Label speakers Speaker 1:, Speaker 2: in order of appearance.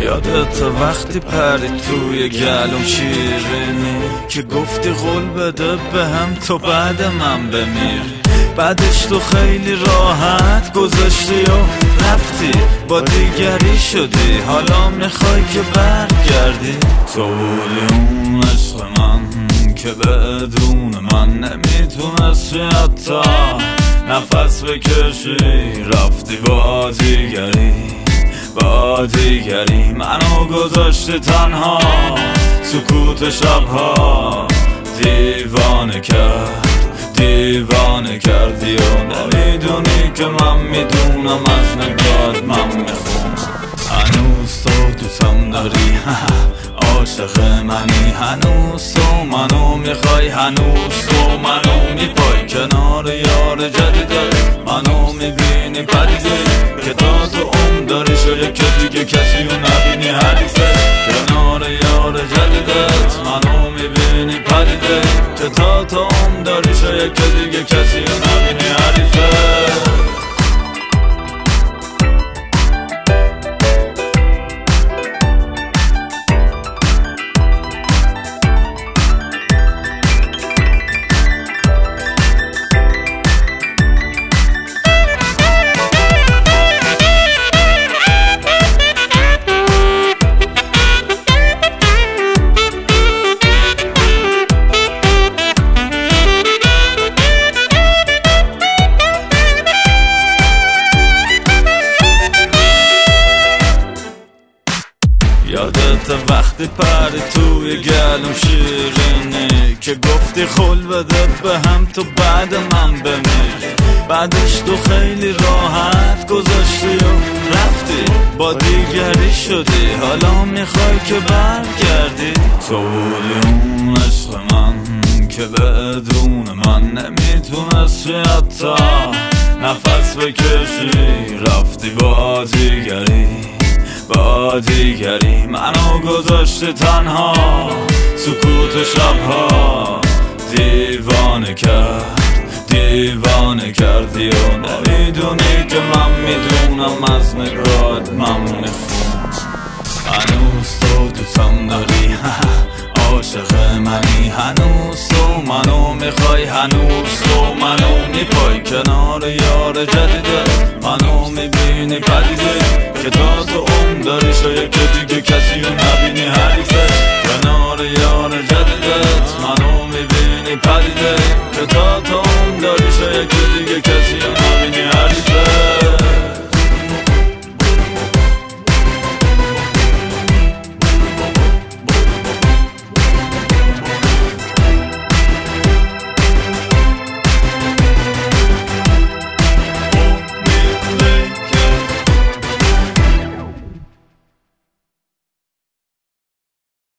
Speaker 1: یادت وقتی پری توی گلوم شیرینی که گفتی قول بده به هم تو بعد من بمیری. بعدش تو خیلی راحت گذاشتی و رفتی با دیگری شدی، حالا میخوای که برگردی. تو بودی اون عشق من که بدون من نمیتونستی حتی نفس بکشی، رفتی با دیگری با دیگری. منو گذاشتی تنها، سکوت شبها دیوانه کرد دیوانه کردی و نمیدونی که من میدونم از نگات من میخونم. هنوز تو دوستم داری عاشق منی، هنوز تو منو میخوای، هنوز تو منو میپای کنار یار جدیدت. منو میبینی پریده که تا تو داری شاید که دیگه کسی رو نبینی حریفت. کنار یار جدیدت منو میبینی پریده که تا تو داری شاید که دیگه کسی رو نبینی حریفت. یادت وقتی پری توی گلوم شیرینی که گفتی قول بده به هم تو بعد من بمیری. بعدش تو خیلی راحت گذاشتی و رفتی با دیگری شدی، حالا میخوای که برگردی. تو بودی اون عشق من که بدون من نمیتونستی حتی نفس بکشی، رفتی با دیگری با دیگری. منو گذاشتی تنها، سکوت شبها دیوانه کرد دیوانه کردی و نمیدونی که من میدونم از نگات من میخونم. هنوز تو دوستم داری عاشق منی، هنوز تو منو میخوای، هنوز تو منو میپای کنار یار جدیدت. منو میبینی پریده که تا تو داری شاید که دیگه کسی رو نبینی حریفت.